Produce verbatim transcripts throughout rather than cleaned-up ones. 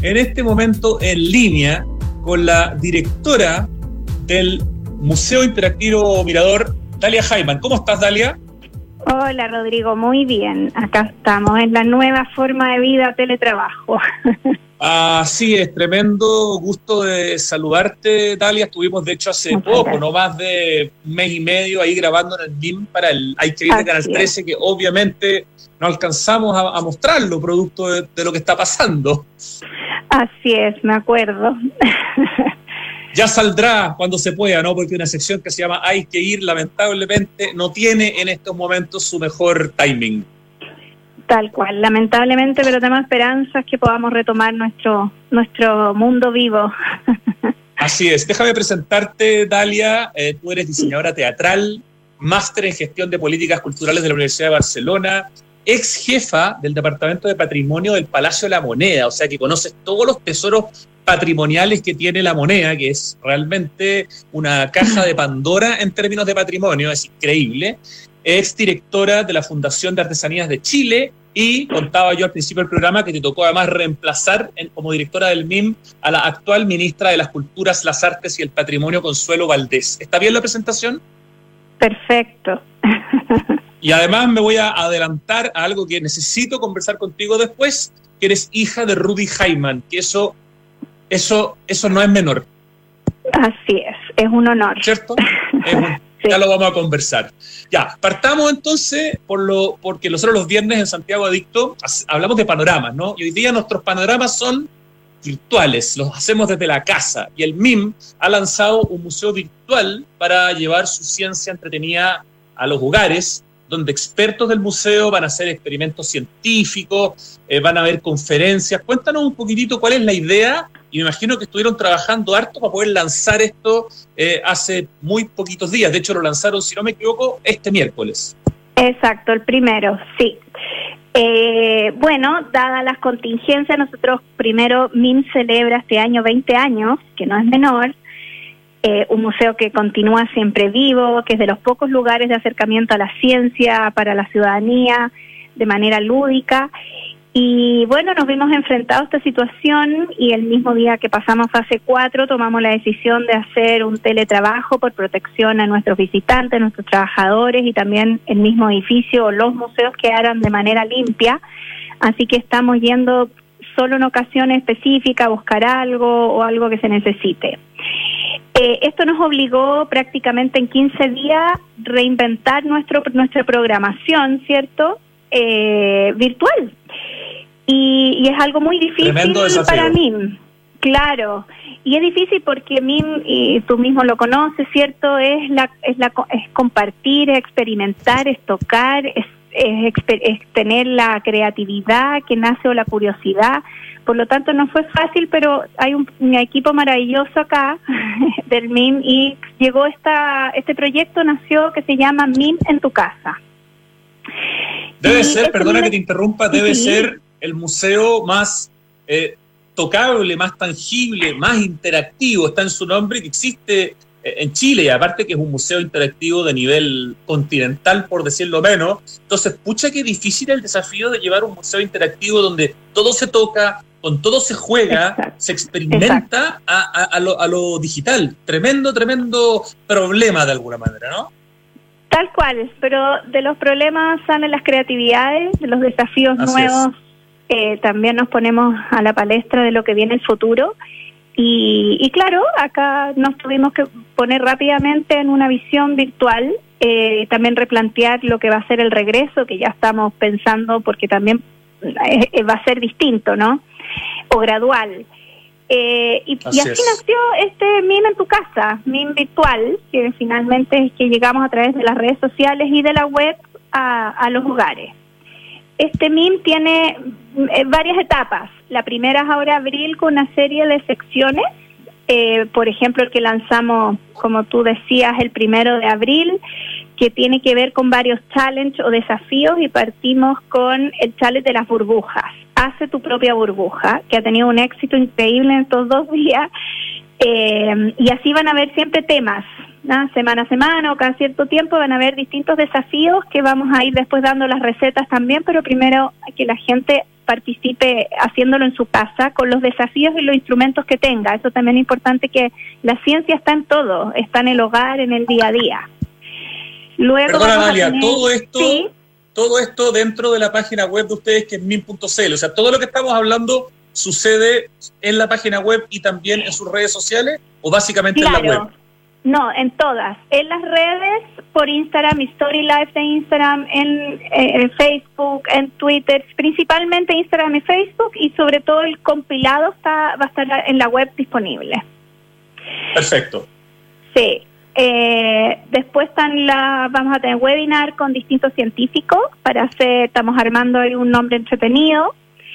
en este momento en línea con la directora del Museo Interactivo Mirador, Dalia Heimann. ¿Cómo estás, Dalia? Hola, Rodrigo, muy bien. Acá estamos en la nueva forma de vida, teletrabajo. Así es, tremendo gusto de saludarte, Dalia. Estuvimos, de hecho, hace Muchas poco, gracias. no más de un mes y medio, ahí grabando en el M I M para el Hay que ir de Así Canal es. trece, que obviamente no alcanzamos a, a mostrarlo, producto de, de lo que está pasando. Así es, me acuerdo. Ya saldrá cuando se pueda, ¿no? Porque una sección que se llama Hay que ir, lamentablemente, no tiene en estos momentos su mejor timing. Tal cual, lamentablemente, pero tenemos esperanzas que podamos retomar nuestro nuestro mundo vivo. Así es. Déjame presentarte, Dalia. Eh, tú eres diseñadora teatral, máster en gestión de políticas culturales de la Universidad de Barcelona, ex jefa del Departamento de Patrimonio del Palacio de la Moneda, o sea que conoces todos los tesoros patrimoniales que tiene la Moneda, que es realmente una caja de Pandora en términos de patrimonio, es increíble. Ex directora de la Fundación de Artesanías de Chile y contaba yo al principio del programa que te tocó además reemplazar en, como directora del M I M a la actual ministra de las Culturas, las Artes y el Patrimonio, Consuelo Valdés. ¿Está bien la presentación? Perfecto. Y además me voy a adelantar a algo que necesito conversar contigo después, que eres hija de Rudy Heimann, que eso, eso, eso no es menor. Así es, es un honor. ¿Cierto? Es un, Sí. Ya lo vamos a conversar. Ya, partamos entonces por lo, porque nosotros los viernes en Santiago Adicto hablamos de panoramas, ¿no? Y hoy día nuestros panoramas son virtuales, los hacemos desde la casa. Y el M I M ha lanzado un museo virtual para llevar su ciencia entretenida a los hogares, donde expertos del museo van a hacer experimentos científicos, eh, van a haber conferencias. Cuéntanos un poquitito cuál es la idea, y me imagino que estuvieron trabajando harto para poder lanzar esto eh, hace muy poquitos días. De hecho, lo lanzaron, si no me equivoco, este miércoles. Exacto, el primero, sí. Eh, bueno, dadas las contingencias, nosotros primero, M I M celebra este año veinte años, que no es menor. Eh, un museo que continúa siempre vivo, que es de los pocos lugares de acercamiento a la ciencia para la ciudadanía de manera lúdica. Y bueno, nos vimos enfrentados a esta situación y el mismo día que pasamos fase cuatro tomamos la decisión de hacer un teletrabajo por protección a nuestros visitantes, a nuestros trabajadores, y también el mismo edificio o los museos quedaran de manera limpia. Así que estamos yendo solo en ocasiones específicas a buscar algo o algo que se necesite. Eh, esto nos obligó prácticamente en quince días reinventar nuestro nuestra programación, ¿cierto? Eh, virtual. Y, y es algo muy difícil para M I M. Claro. Y es difícil porque M I M, y tú mismo lo conoces, ¿cierto? Es la es la es compartir, es experimentar, es tocar, es, es, es tener la creatividad que nace o la curiosidad. Por lo tanto, no fue fácil, pero hay un, un equipo maravilloso acá del M I M y llegó esta este proyecto, nació, que se llama M I M en tu casa. Debe y ser, este perdona M I M que te interrumpa, debe sí. ser el museo más eh, tocable, más tangible, más interactivo, está en su nombre, que existe eh, en Chile, y aparte que es un museo interactivo de nivel continental, por decirlo menos. Entonces, pucha, qué difícil el desafío de llevar un museo interactivo donde todo se toca, con todo se juega, Exacto. se experimenta a, a, a, lo, a lo digital. Tremendo, tremendo problema de alguna manera, ¿no? Tal cual, pero de los problemas salen las creatividades, de los desafíos Así nuevos, eh, también nos ponemos a la palestra de lo que viene el futuro. Y, y claro, acá nos tuvimos que poner rápidamente en una visión virtual, eh, también replantear lo que va a ser el regreso, que ya estamos pensando, porque también eh, va a ser distinto, ¿no? O gradual. Eh, y, Así y así es. nació este M I M en tu casa, M I M virtual, que finalmente es que llegamos a través de las redes sociales y de la web a, a los hogares. Este M I M tiene eh, varias etapas. La primera es ahora abril con una serie de secciones. Eh, por ejemplo, el que lanzamos, como tú decías, el primero de abril, que tiene que ver con varios challenges o desafíos, y partimos con el challenge de las burbujas. Hace tu propia burbuja, que ha tenido un éxito increíble en estos dos días, eh, y así van a haber siempre temas, ¿no? Semana a semana o cada cierto tiempo van a haber distintos desafíos que vamos a ir después dando las recetas también, pero primero que la gente participe haciéndolo en su casa con los desafíos y los instrumentos que tenga. Eso también es importante, que la ciencia está en todo, está en el hogar, en el día a día. Luego Perdona, Dalia, tener... todo esto... ¿Sí? Todo esto dentro de la página web de ustedes, que es min punto c l. O sea, todo lo que estamos hablando sucede en la página web y también en sus redes sociales, o básicamente claro. en la web. No, en todas. En las redes, por Instagram, Story Life de Instagram, en, en Facebook, en Twitter, principalmente Instagram y Facebook, y sobre todo el compilado está, va a estar en la web disponible. Perfecto. Sí. Eh, después están la, vamos a tener webinar con distintos científicos para hacer, estamos armando ahí un nombre entretenido.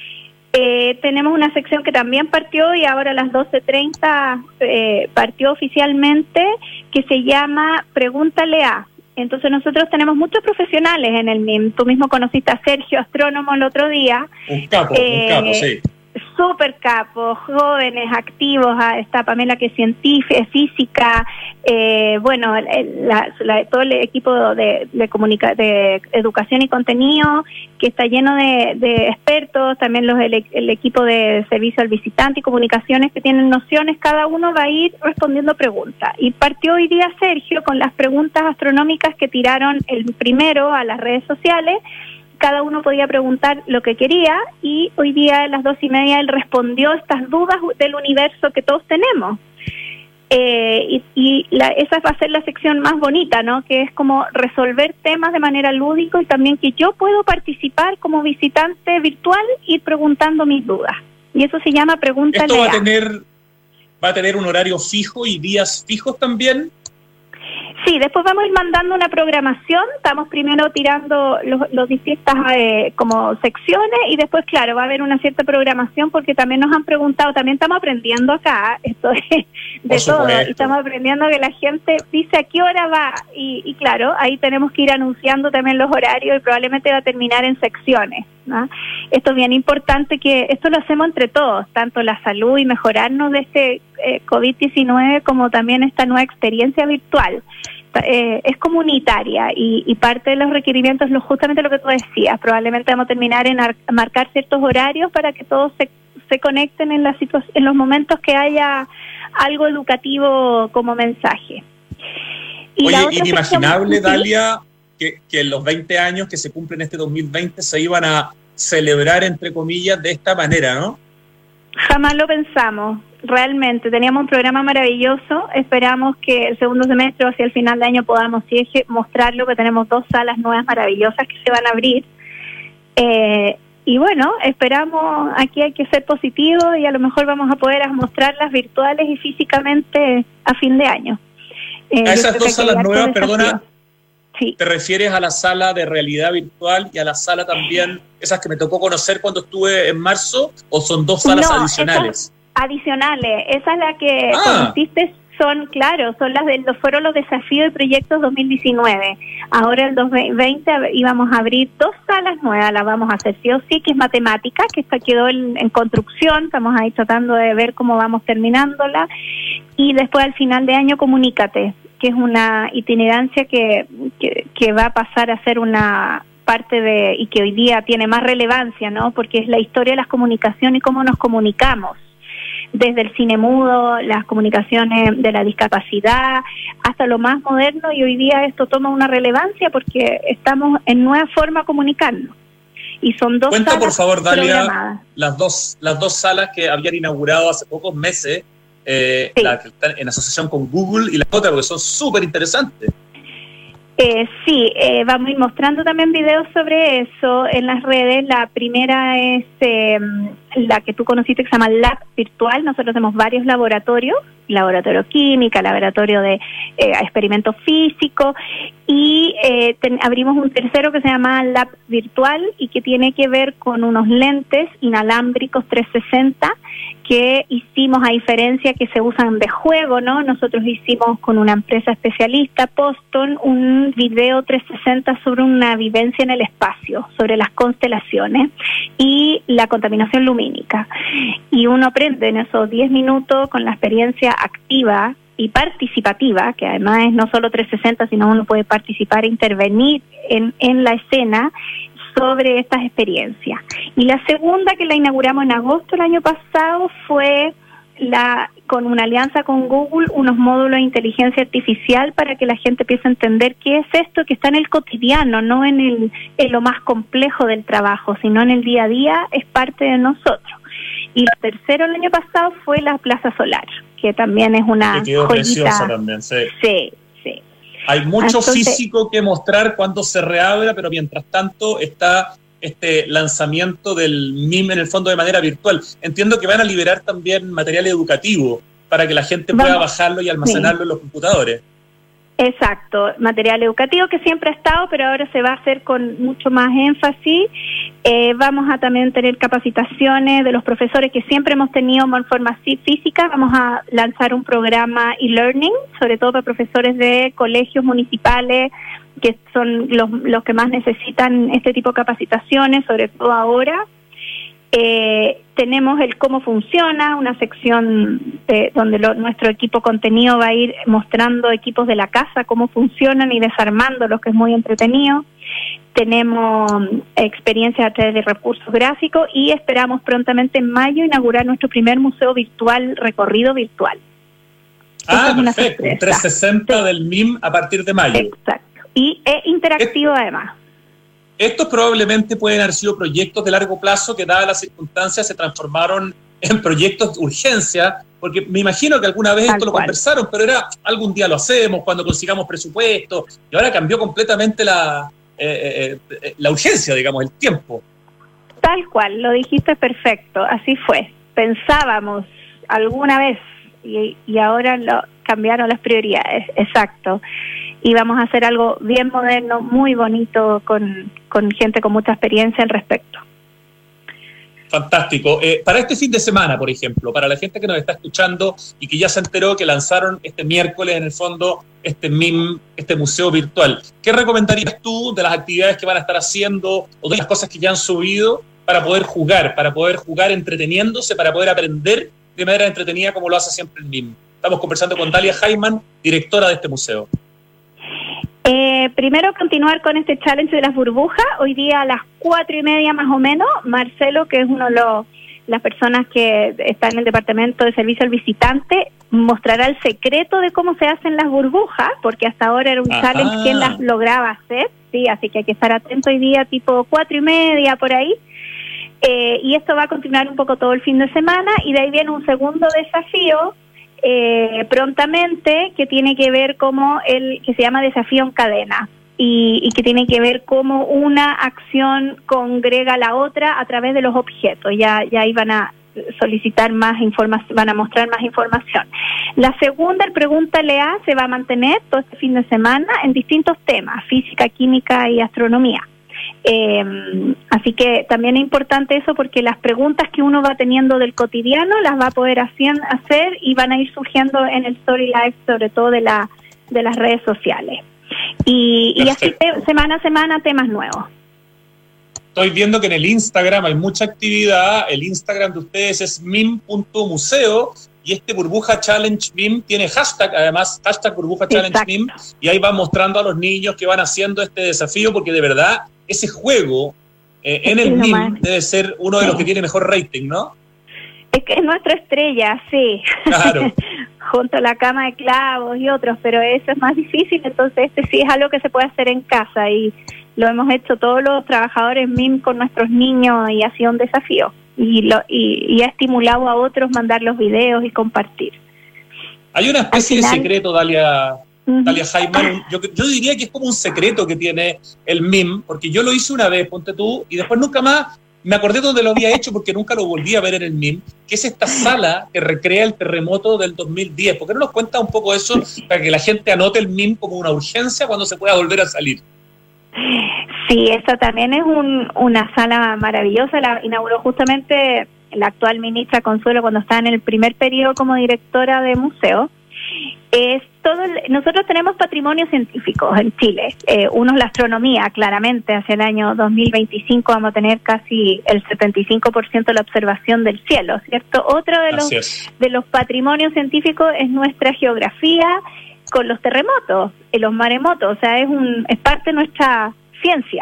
Eh, tenemos una sección que también partió y ahora a las doce treinta eh, partió oficialmente, que se llama Pregúntale a. Entonces nosotros tenemos muchos profesionales en el M I M. Tú mismo conociste a Sergio, astrónomo, el otro día. Un capo, eh, un capo, sí. Súper capos, jóvenes, activos. Está Pamela, que es científica, física, eh, bueno, la, la, todo el equipo de, de, comunica, de educación y contenido, que está lleno de, de expertos, también los el, el equipo de servicio al visitante y comunicaciones, que tienen nociones. Cada uno va a ir respondiendo preguntas. Y partió hoy día Sergio con las preguntas astronómicas que tiraron el primero a las redes sociales. Cada uno podía preguntar lo que quería, y hoy día a las dos y media él respondió estas dudas del universo que todos tenemos. Eh, y y la, esa va a ser la sección más bonita, ¿no? Que es como resolver temas de manera lúdica, y también que yo puedo participar como visitante virtual, ir preguntando mis dudas. Y eso se llama Pregúntale ¿Esto va a a. tener, va a tener un horario fijo y días fijos también? Sí, después vamos a ir mandando una programación. Estamos primero tirando los, los distintas eh, como secciones, y después, claro, va a haber una cierta programación, porque también nos han preguntado, también estamos aprendiendo acá, esto de, de todo, y estamos aprendiendo que la gente dice a qué hora va, y, y claro, ahí tenemos que ir anunciando también los horarios, y probablemente va a terminar en secciones, ¿no? Esto es bien importante, que esto lo hacemos entre todos, tanto la salud y mejorarnos de este eh, COVID diecinueve, como también esta nueva experiencia virtual. Eh, es comunitaria, y, y parte de los requerimientos es lo, justamente lo que tú decías. Probablemente vamos a terminar en ar- marcar ciertos horarios para que todos se, se conecten en, la situa- en los momentos que haya algo educativo como mensaje. Y Oye, inimaginable, sección... Dalia, que, que en los veinte años que se cumplen este dos mil veinte se iban a celebrar, entre comillas, de esta manera, ¿no? Jamás lo pensamos. Realmente, teníamos un programa maravilloso. Esperamos que el segundo semestre o hacia el final de año podamos sí, mostrarlo, que tenemos dos salas nuevas maravillosas que se van a abrir. Eh, y bueno, esperamos, aquí hay que ser positivos, y a lo mejor vamos a poder mostrarlas virtuales y físicamente a fin de año. Eh, a esas dos salas nuevas, perdona, sí. ¿Te refieres a la sala de realidad virtual y a la sala también, esas que me tocó conocer cuando estuve en marzo, o son dos salas no, adicionales? Esas, adicionales, esa es la que ah. conociste, son, claro, son las de los fueron los desafíos y proyectos dos mil diecinueve. Ahora el dos mil veinte íbamos a abrir dos salas nuevas, las vamos a hacer sí o sí, que es matemática, que esta quedó en, en construcción, estamos ahí tratando de ver cómo vamos terminándola, y después al final de año Comunícate, que es una itinerancia que, que, que va a pasar a ser una parte de, y que hoy día tiene más relevancia, ¿no? Porque es la historia de las comunicaciones y cómo nos comunicamos. Desde el cine mudo, las comunicaciones de la discapacidad, hasta lo más moderno, y hoy día esto toma una relevancia porque estamos en nueva forma de comunicarnos. Y son dos Cuenta, salas por favor, Dalia, las dos, las dos salas que habían inaugurado hace pocos meses, eh, sí. la que están en asociación con Google, y la otra, porque son súper interesantes. Eh, sí, eh, vamos a ir mostrando también videos sobre eso en las redes. La primera es eh, la que tú conociste, que se llama Lab Virtual. Nosotros tenemos varios laboratorios, laboratorio química, laboratorio de eh, experimentos físicos, y eh, ten, abrimos un tercero que se llama Lab Virtual, y que tiene que ver con unos lentes inalámbricos trescientos sesenta que hicimos, a diferencia que se usan de juego, ¿no? Nosotros hicimos con una empresa especialista, Poston, un video trescientos sesenta sobre una vivencia en el espacio, sobre las constelaciones y la contaminación lumínica. Y uno aprende en esos diez minutos con la experiencia activa y participativa, que además es no solo trescientos sesenta, sino uno puede participar e intervenir en, en la escena, sobre estas experiencias. Y la segunda, que la inauguramos en agosto del año pasado, fue la con una alianza con Google, unos módulos de inteligencia artificial para que la gente empiece a entender qué es esto que está en el cotidiano, no en, el, en lo más complejo del trabajo, sino en el día a día, es parte de nosotros. Y lo tercero el año pasado fue la Plaza Solar, que también es una que quedó joyita. Preciosa también, sí. Sí, sí. Hay mucho Entonces, físico que mostrar cuando se reabra, pero mientras tanto está este lanzamiento del M I M en el fondo de manera virtual. Entiendo que van a liberar también material educativo para que la gente pueda Vamos, bajarlo y almacenarlo sí. en los computadores. Exacto, material educativo que siempre ha estado, pero ahora se va a hacer con mucho más énfasis. Eh, vamos a también tener capacitaciones de los profesores que siempre hemos tenido en forma física. Vamos a lanzar un programa e-learning, sobre todo para profesores de colegios municipales, que son los, los que más necesitan este tipo de capacitaciones, sobre todo ahora. Eh, tenemos el cómo funciona, una sección de, donde lo, nuestro equipo contenido va a ir mostrando equipos de la casa, cómo funcionan y desarmándolos, que es muy entretenido. Tenemos experiencia a través de recursos gráficos y esperamos prontamente en mayo inaugurar nuestro primer museo virtual, recorrido virtual. Ah, perfecto, un trescientos sesenta sí. del M I M a partir de mayo. Exacto, y es interactivo es... además. Estos probablemente pueden haber sido proyectos de largo plazo que, dadas las circunstancias, se transformaron en proyectos de urgencia, porque me imagino que alguna vez Tal esto lo cual. conversaron, pero era algún día lo hacemos, cuando consigamos presupuesto, y ahora cambió completamente la, eh, eh, la urgencia, digamos, el tiempo. Tal cual, lo dijiste perfecto, así fue. Pensábamos alguna vez, y, y ahora lo cambiaron las prioridades, exacto. Y vamos a hacer algo bien moderno, muy bonito, con, con gente con mucha experiencia al respecto. Fantástico. Eh, para este fin de semana, por ejemplo, para la gente que nos está escuchando y que ya se enteró que lanzaron este miércoles, en el fondo, este M I M, este museo virtual, ¿qué recomendarías tú de las actividades que van a estar haciendo o de las cosas que ya han subido para poder jugar, para poder jugar entreteniéndose, para poder aprender de manera entretenida como lo hace siempre el M I M? Estamos conversando con Dalia Heimann, directora de este museo. Eh, primero continuar con este challenge de las burbujas. Hoy día a las cuatro y media más o menos, Marcelo, que es uno de los las personas que está en el departamento de servicio al visitante, mostrará el secreto de cómo se hacen las burbujas, porque hasta ahora era un Ajá. challenge quien las lograba hacer, sí, así que hay que estar atento hoy día tipo cuatro y media por ahí. Eh, y esto va a continuar un poco todo el fin de semana, y de ahí viene un segundo desafío Eh, prontamente, que tiene que ver como el que se llama desafío en cadena y, y que tiene que ver cómo una acción congrega a la otra a través de los objetos. Ya ya iban a solicitar más información, van a mostrar más información. La segunda, el Pregúntale A, se va a mantener todo este fin de semana en distintos temas: física, química y astronomía. Eh, así que también es importante eso, porque las preguntas que uno va teniendo del cotidiano las va a poder hacer, hacer y van a ir surgiendo en el Story Live, sobre todo de la de las redes sociales. Y, y así te, semana a semana temas nuevos. Estoy viendo que en el Instagram hay mucha actividad. El Instagram de ustedes es M I M punto museo y este Burbuja Challenge M I M tiene hashtag, además, hashtag Burbuja Challenge M I M, y ahí van mostrando a los niños que van haciendo este desafío, porque de verdad ese juego eh, en el M I M debe ser uno de los que tiene mejor rating, ¿no? Es que es nuestra estrella, sí. Claro. Junto a la cama de clavos y otros, pero eso es más difícil, entonces este sí es algo que se puede hacer en casa, y lo hemos hecho todos los trabajadores M I M con nuestros niños, y ha sido un desafío, y, lo, y, y ha estimulado a otros mandar los videos y compartir. Hay una especie final, de secreto, Dalia, uh-huh. Dalia Heimann, yo, yo diría que es como un secreto que tiene el M I M, porque yo lo hice una vez, ponte tú, y después nunca más me acordé dónde lo había hecho, porque nunca lo volví a ver en el M I M, que es esta sala que recrea el terremoto del dos mil diez. ¿Por qué no nos cuenta un poco eso para que la gente anote el M I M como una urgencia cuando se pueda volver a salir? Sí, esta también es un, una sala maravillosa. La inauguró justamente la actual ministra Consuelo cuando estaba en el primer periodo como directora de museo. Es todo el, nosotros tenemos patrimonio científico en Chile. Eh, uno es la astronomía, claramente. Hacia el año dos mil veinticinco vamos a tener casi el setenta y cinco por ciento de la observación del cielo, ¿cierto? Otro de los, de los patrimonios científicos es nuestra geografía con los terremotos, los maremotos. O sea, es, un, es parte de nuestra ciencia.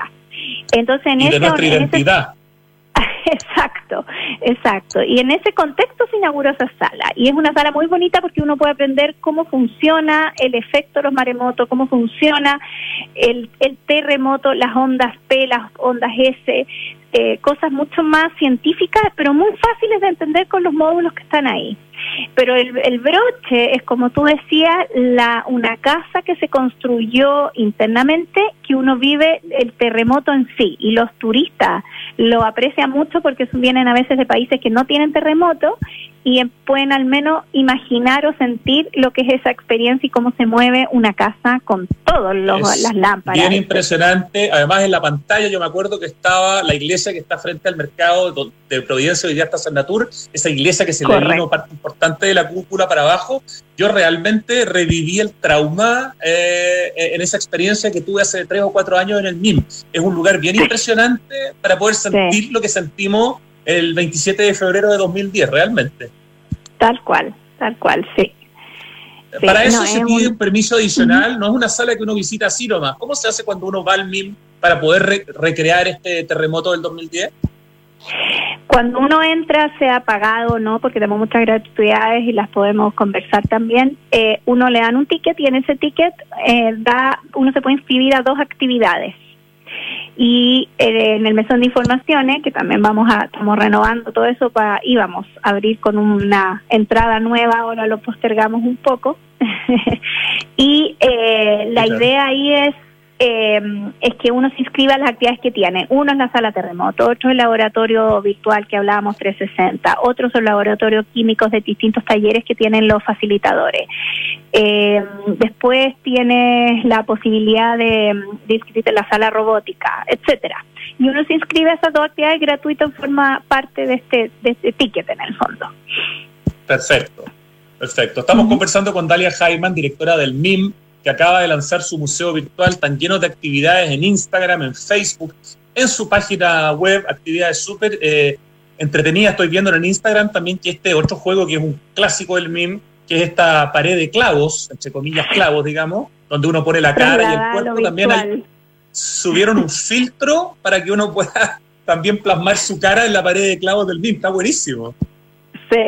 Entonces, en y ese, de nuestra en identidad. Ese, Exacto, exacto. Y en ese contexto se inauguró esa sala. Y es una sala muy bonita porque uno puede aprender cómo funciona el efecto de los maremotos, cómo funciona el, el terremoto, las ondas P, las ondas S, eh, cosas mucho más científicas, pero muy fáciles de entender con los módulos que están ahí. Pero el, el broche es, como tú decías, la una casa que se construyó internamente, que uno vive el terremoto en sí, y los turistas lo aprecian mucho porque vienen a veces de países que no tienen terremoto y pueden al menos imaginar o sentir lo que es esa experiencia y cómo se mueve una casa con todas las lámparas. Bien impresionante. Además, en la pantalla yo me acuerdo que estaba la iglesia que está frente al mercado de Providencia, hoy día está San Natur, esa iglesia que se Correcto. Le vino parte importante de la cúpula para abajo. Yo realmente reviví el trauma eh, en esa experiencia que tuve hace tres o cuatro años en el M I M. Es un lugar bien impresionante para poder sentir sí. lo que sentimos el veintisiete de febrero de dos mil diez, realmente. Tal cual, tal cual, sí. Para sí, eso no, se pide un... un permiso adicional, uh-huh. no es una sala que uno visita así nomás. ¿Cómo se hace cuando uno va al M I M para poder re- recrear este terremoto del dos mil diez? Cuando uno entra, sea pagado o no, porque tenemos muchas gratuidades y las podemos conversar también, eh, uno le dan un ticket y en ese ticket eh, da, uno se puede inscribir a dos actividades. Y eh, en el mesón de informaciones, que también vamos a, estamos renovando todo eso, para íbamos a abrir con una entrada nueva, ahora lo postergamos un poco. y eh, la claro. idea ahí es Eh, es que uno se inscriba a las actividades que tiene. Uno es la sala terremoto, otro es el laboratorio virtual que hablábamos trescientos sesenta, otros son laboratorios químicos de distintos talleres que tienen los facilitadores. Eh, después tienes la posibilidad de, de inscribirte en la sala robótica, etcétera. Y uno se inscribe a esas dos actividades gratuitas en forma parte de este, de este ticket en el fondo. Perfecto, perfecto. Estamos uh-huh. conversando con Dalia Heyman, directora del M I M, que acaba de lanzar su museo virtual tan lleno de actividades en Instagram, en Facebook, en su página web, actividades súper eh, entretenidas. Estoy viendo en Instagram también que este otro juego que es un clásico del M I M, que es esta pared de clavos, entre comillas clavos, digamos, donde uno pone la cara y el cuerpo. También hay, subieron un filtro para que uno pueda también plasmar su cara en la pared de clavos del M I M. Está buenísimo. Sí.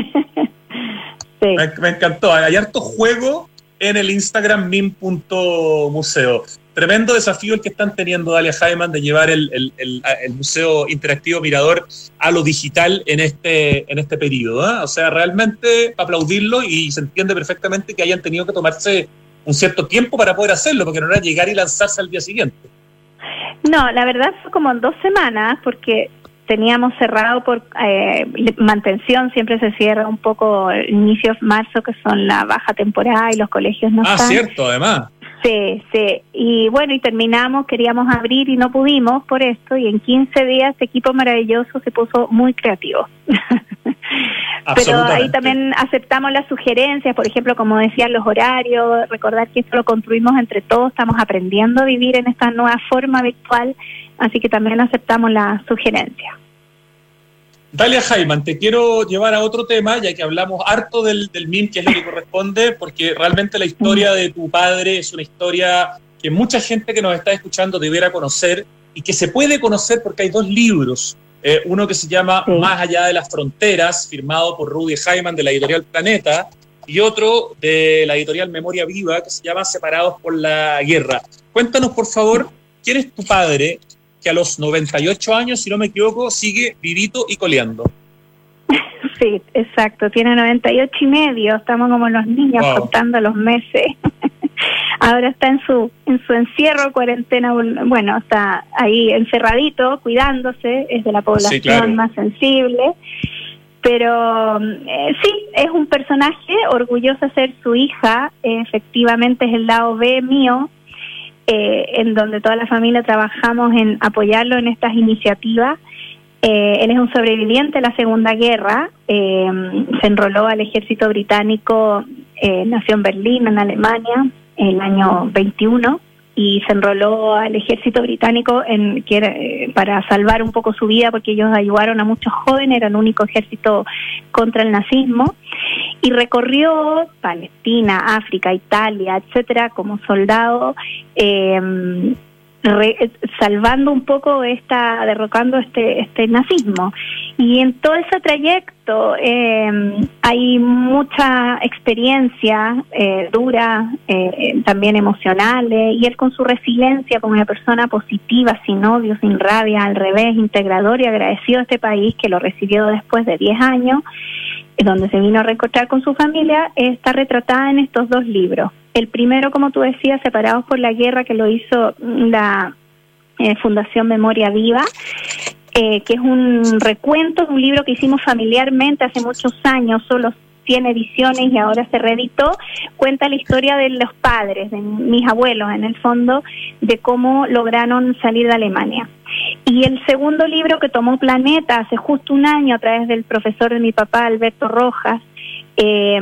sí. Me, me encantó. Hay harto juego en el Instagram M I M punto museo. Tremendo desafío el que están teniendo Dalia Heyman de llevar el, el, el, el Museo Interactivo Mirador a lo digital en este, en este periodo, ¿eh? O sea, realmente aplaudirlo, y se entiende perfectamente que hayan tenido que tomarse un cierto tiempo para poder hacerlo, porque no era llegar y lanzarse al día siguiente. No, la verdad fue como en dos semanas, porque teníamos cerrado por eh, mantención, siempre se cierra un poco inicios de marzo, que son la baja temporada y los colegios no ah, están. Ah, cierto, además. Sí, sí. Y bueno, y terminamos, queríamos abrir y no pudimos por esto, y en quince días este equipo maravilloso se puso muy creativo. Pero ahí también aceptamos las sugerencias, por ejemplo, como decían, los horarios, recordar que esto lo construimos entre todos, estamos aprendiendo a vivir en esta nueva forma virtual, así que también aceptamos las sugerencias. Dalia Heyman, te quiero llevar a otro tema, ya que hablamos harto del, del M I M, que es lo que corresponde, porque realmente la historia de tu padre es una historia que mucha gente que nos está escuchando debiera conocer, y que se puede conocer porque hay dos libros. Eh, uno que se llama sí. Más allá de las fronteras, firmado por Rudy Heyman de la editorial Planeta, y otro de la editorial Memoria Viva, que se llama Separados por la Guerra. Cuéntanos, por favor, ¿quién es tu padre, que a los noventa y ocho años, si no me equivoco, sigue vivito y coleando? Sí, exacto, tiene noventa y ocho y medio, estamos como los niños wow. contando los meses. Ahora está en su en su encierro, cuarentena, bueno, está ahí encerradito, cuidándose, es de la población sí, claro. más sensible, pero eh, sí, es un personaje, orgullosa de ser su hija, eh, efectivamente es el lado B mío, eh, en donde toda la familia trabajamos en apoyarlo en estas iniciativas. Eh, él es un sobreviviente de la Segunda Guerra, eh, se enroló al ejército británico, eh, nació en Berlín, en Alemania, en el año veintiuno, y se enroló al ejército británico en, que era, eh, para salvar un poco su vida, porque ellos ayudaron a muchos jóvenes, era el único ejército contra el nazismo, y recorrió Palestina, África, Italia, etcétera, como soldado, eh, re, salvando un poco esta, derrocando este, este nazismo. Y en todo ese trayecto eh, hay mucha experiencia eh, dura, eh, también emocionales, y él con su resiliencia como una persona positiva, sin odio, sin rabia, al revés, integrador y agradecido a este país que lo recibió después de diez años, donde se vino a reencontrar con su familia, está retratada en estos dos libros. El primero, como tú decías, Separados por la Guerra, que lo hizo la eh, Fundación Memoria Viva, eh, que es un recuento de un libro que hicimos familiarmente hace muchos años, solo cien ediciones y ahora se reeditó. Cuenta la historia de los padres, de mis abuelos en el fondo, de cómo lograron salir de Alemania. Y el segundo libro, que tomó Planeta hace justo un año a través del profesor de mi papá, Alberto Rojas, eh,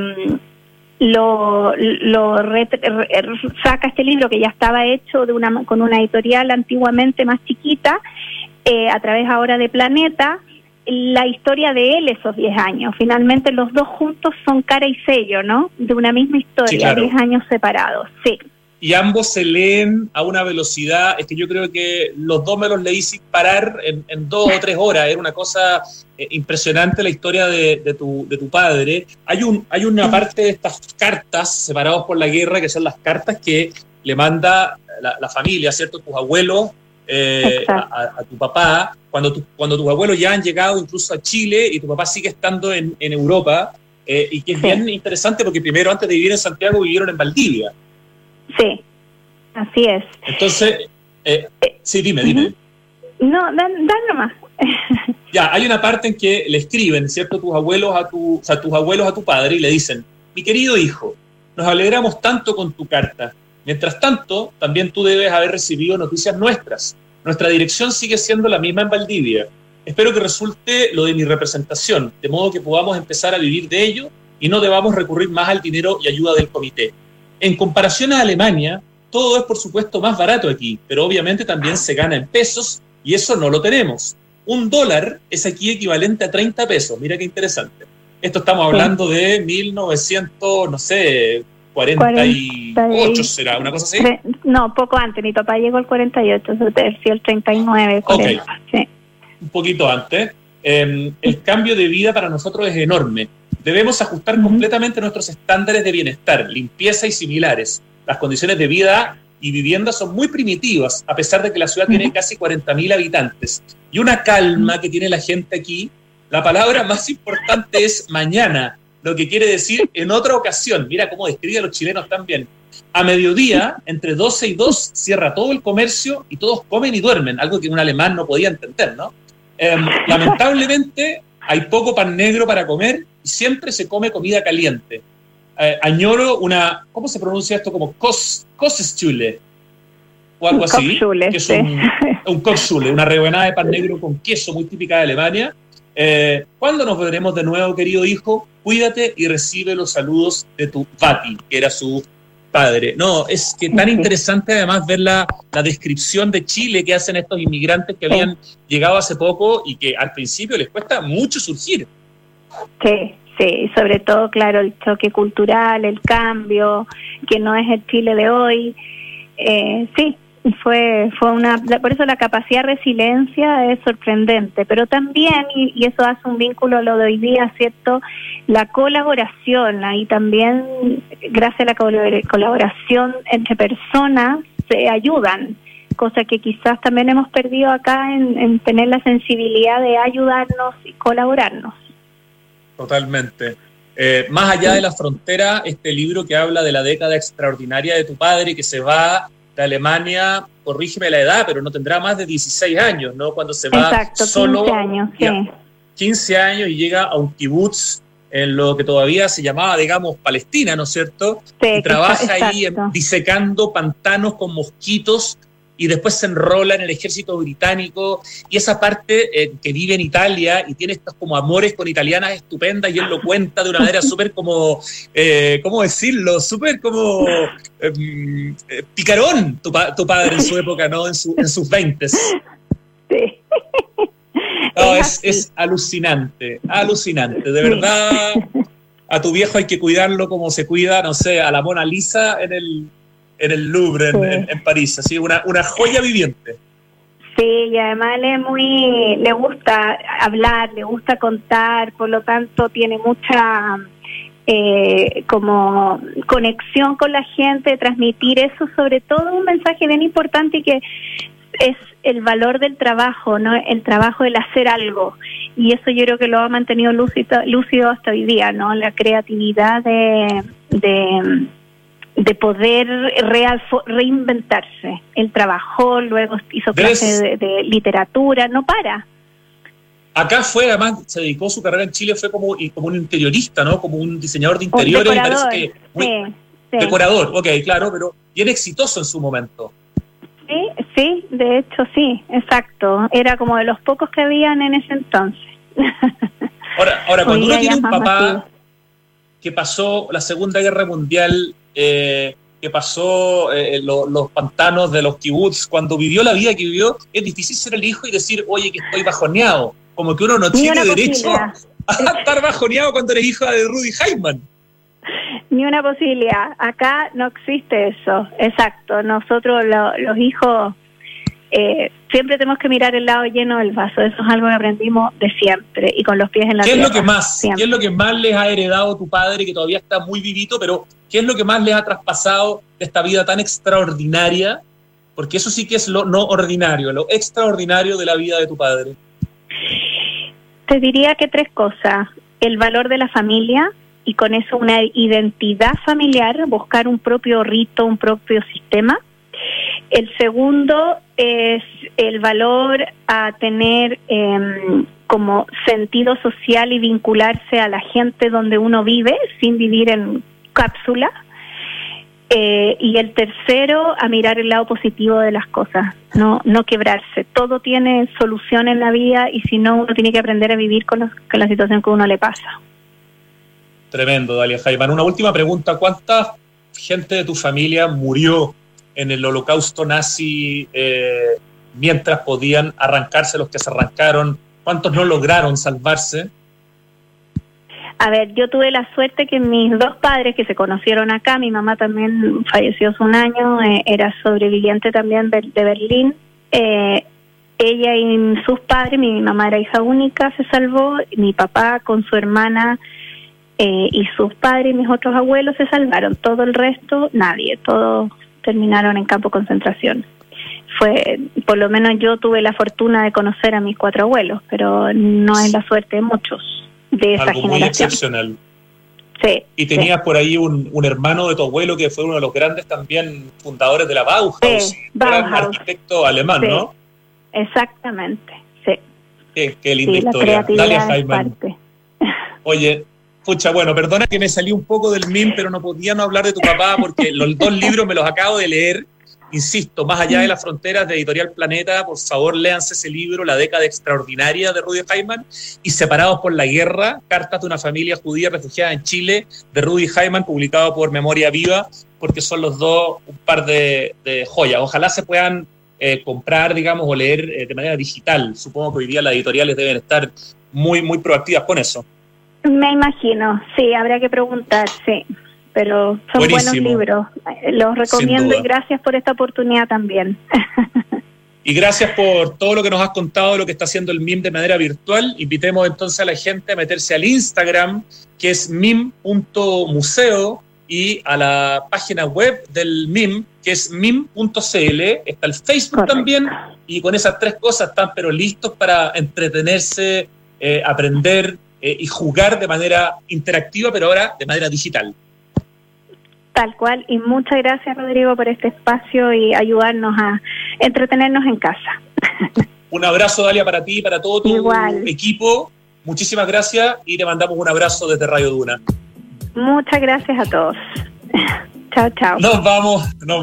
lo, lo re, re, saca este libro que ya estaba hecho de una con una editorial antiguamente más chiquita, eh, a través ahora de Planeta, la historia de él esos diez años. Finalmente los dos juntos son cara y sello, ¿no? De una misma historia, sí, claro. diez años separados, sí. Y ambos se leen a una velocidad, es que yo creo que los dos me los leí sin parar en, en dos o tres horas, era una cosa eh, impresionante la historia de, de, tu, de tu padre. Hay, un, hay una parte de estas cartas, Separados por la Guerra, que son las cartas que le manda la, la familia, ¿cierto? Tus abuelos eh, a, a tu papá, cuando, tu, cuando tus abuelos ya han llegado incluso a Chile y tu papá sigue estando en, en Europa, eh, y que es sí. bien interesante porque primero, antes de vivir en Santiago, vivieron en Valdivia. Sí, así es. Entonces, eh, sí, dime, dime. No, dan, dan nomás. Ya, hay una parte en que le escriben, ¿cierto? Tus abuelos a tu, o sea, tus abuelos a tu padre y le dicen: mi querido hijo, nos alegramos tanto con tu carta. Mientras tanto, también tú debes haber recibido noticias nuestras. Nuestra dirección sigue siendo la misma en Valdivia. Espero que resulte lo de mi representación, de modo que podamos empezar a vivir de ello y no debamos recurrir más al dinero y ayuda del comité. En comparación a Alemania, todo es por supuesto más barato aquí, pero obviamente también se gana en pesos y eso no lo tenemos. Un dólar es aquí equivalente a treinta pesos, mira qué interesante. Esto estamos hablando sí. de mil novecientos, no sé, cuarenta y ocho será, una cosa así. No, poco antes, mi papá llegó el cuarenta y ocho, eso terció el treinta y nueve. Ok, sí. Un poquito antes. Eh, el cambio de vida para nosotros es enorme. Debemos ajustar uh-huh. completamente nuestros estándares de bienestar, limpieza y similares. Las condiciones de vida y vivienda son muy primitivas, a pesar de que la ciudad uh-huh. tiene casi cuarenta mil habitantes. Y una calma uh-huh. que tiene la gente aquí. La palabra más importante es mañana, lo que quiere decir en otra ocasión. Mira cómo describe a los chilenos también. A mediodía, entre doce y dos, cierra todo el comercio y todos comen y duermen, algo que un alemán no podía entender, ¿no? Eh, lamentablemente, hay poco pan negro para comer y siempre se come comida caliente. Eh, añoro una, ¿cómo se pronuncia esto? Como Kos, Kosschule o algo así, que es un, un Kosschule, una rebanada de pan negro con queso muy típica de Alemania. Eh, ¿Cuándo nos veremos de nuevo, querido hijo? Cuídate y recibe los saludos de tu Vati, que era su padre. No, es que tan interesante además ver la, la descripción de Chile que hacen estos inmigrantes que habían llegado hace poco y que al principio les cuesta mucho surgir. Sí, sí, sobre todo, claro, el choque cultural, el cambio, que no es el Chile de hoy. Eh, sí, fue fue una, por eso la capacidad de resiliencia es sorprendente, pero también, y, y eso hace un vínculo a lo de hoy día, ¿cierto?, la colaboración, ahí también, gracias a la colaboración entre personas, se ayudan, cosa que quizás también hemos perdido acá en, en tener la sensibilidad de ayudarnos y colaborarnos. Totalmente. Eh, más allá de la frontera, este libro que habla de la década extraordinaria de tu padre, que se va de Alemania, corrígeme la edad, pero no tendrá más de dieciséis años, ¿no? Cuando se va Exacto, solo... quince años, sí. quince años y llega a un kibutz en lo que todavía se llamaba, digamos, Palestina, ¿no es cierto? Sí, y trabaja ahí en, disecando pantanos con mosquitos y después se enrola en el ejército británico, y esa parte eh, que vive en Italia y tiene estos como amores con italianas estupendas, y él lo cuenta de una manera súper como, eh, ¿cómo decirlo? Súper como eh, eh, picarón tu, pa- tu padre en su época, ¿no? En, su, en sus veintes. Sí. No, es, es alucinante, alucinante, de verdad. A tu viejo hay que cuidarlo como se cuida, no sé, a la Mona Lisa en el en el Louvre, sí. en, en, en París, así, una, una joya viviente. Sí, y además le, muy, le gusta hablar, le gusta contar, por lo tanto tiene mucha eh, como conexión con la gente, transmitir eso, sobre todo un mensaje bien importante que es el valor del trabajo, ¿no? El trabajo del hacer algo, y eso yo creo que lo ha mantenido lúcido, lúcido hasta hoy día, ¿no? La creatividad de... de de poder real, reinventarse. Él trabajó, luego hizo clases de, de literatura, no para. Acá fue, además, se dedicó su carrera en Chile, fue como, como un interiorista, ¿no? Como un diseñador de interiores. Un decorador, parece que muy, sí, sí. Decorador, ok, claro, pero bien exitoso en su momento. Sí, sí, de hecho sí, exacto. Era como de los pocos que habían en ese entonces. Ahora, ahora cuando uno tiene un papá masivo. que pasó la Segunda Guerra Mundial, eh, que pasó eh, lo, los pantanos de los kibbutz, cuando vivió la vida que vivió, es difícil ser el hijo y decir, oye, que estoy bajoneado. Como que uno no Ni tiene derecho posibilidad. a estar bajoneado cuando eres hija de Rudy Heimann. Ni una posibilidad. Acá no existe eso. Exacto. Nosotros lo, los hijos eh, siempre tenemos que mirar el lado lleno del vaso. Eso es algo que aprendimos de siempre y con los pies en la ¿Qué tierra. es lo que más, siempre. ¿Qué es lo que más les ha heredado tu padre, que todavía está muy vivito, pero qué es lo que más les ha traspasado de esta vida tan extraordinaria? Porque eso sí que es lo no ordinario, lo extraordinario de la vida de tu padre. Te diría que tres cosas. El valor de la familia, y con eso una identidad familiar, buscar un propio rito, un propio sistema. El segundo es el valor a tener eh, como sentido social y vincularse a la gente donde uno vive, sin vivir en cápsula. Eh, y el tercero, a mirar el lado positivo de las cosas, no no quebrarse. Todo tiene solución en la vida, y si no, uno tiene que aprender a vivir con, los, con la situación que uno le pasa. Tremendo, Dalia Heimann. Una última pregunta. ¿Cuánta gente de tu familia murió en el holocausto nazi eh, mientras podían arrancarse los que se arrancaron? ¿Cuántos no lograron salvarse? A ver, yo tuve la suerte que mis dos padres que se conocieron acá, mi mamá también falleció hace un año, eh, era sobreviviente también de, de Berlín, eh, ella y sus padres, mi mamá era hija única, se salvó, mi papá con su hermana eh, y sus padres y mis otros abuelos se salvaron, todo el resto, nadie, todos terminaron en campo de concentración. Fue, por lo menos yo tuve la fortuna de conocer a mis cuatro abuelos, pero no es la suerte de muchos de esa Algo muy generación. excepcional. Sí. Y tenías sí. por ahí un, un hermano de tu abuelo que fue uno de los grandes también fundadores de la Bauhaus, Sí, gran Bauhaus. arquitecto alemán, Sí. ¿no? Exactamente, sí. Qué, qué linda Sí, la historia. creatividad Dalia es Heimann. parte. Oye, pucha, bueno, perdona que me salí un poco del meme, pero no podía no hablar de tu papá porque los dos libros me los acabo de leer. Insisto, Más allá de las fronteras, de Editorial Planeta, por favor léanse ese libro, La década extraordinaria de Rudy Heimann, y Separados por la guerra, Cartas de una familia judía refugiada en Chile, de Rudy Heimann, publicado por Memoria Viva, porque son los dos un par de, de joyas. Ojalá se puedan eh, comprar, digamos, o leer eh, de manera digital. Supongo que hoy día las editoriales deben estar muy, muy proactivas con eso. Me imagino, sí, habría que preguntar, sí. Pero son Buenísimo. Buenos libros, los recomiendo y gracias por esta oportunidad también. Y gracias por todo lo que nos has contado de lo que está haciendo el M I M de manera virtual. Invitemos entonces a la gente a meterse al Instagram, que es mim punto museo, y a la página web del M I M, que es mim punto cl. Está el Facebook Correcto. También, y con esas tres cosas están pero listos para entretenerse, eh, aprender eh, y jugar de manera interactiva, pero ahora de manera digital. Tal cual, y muchas gracias, Rodrigo, por este espacio y ayudarnos a entretenernos en casa. Un abrazo, Dalia, para ti y para todo tu Igual. equipo. Muchísimas gracias y te mandamos un abrazo desde Radio Duna. Muchas gracias a todos. Chao, chao. Nos vamos. Nos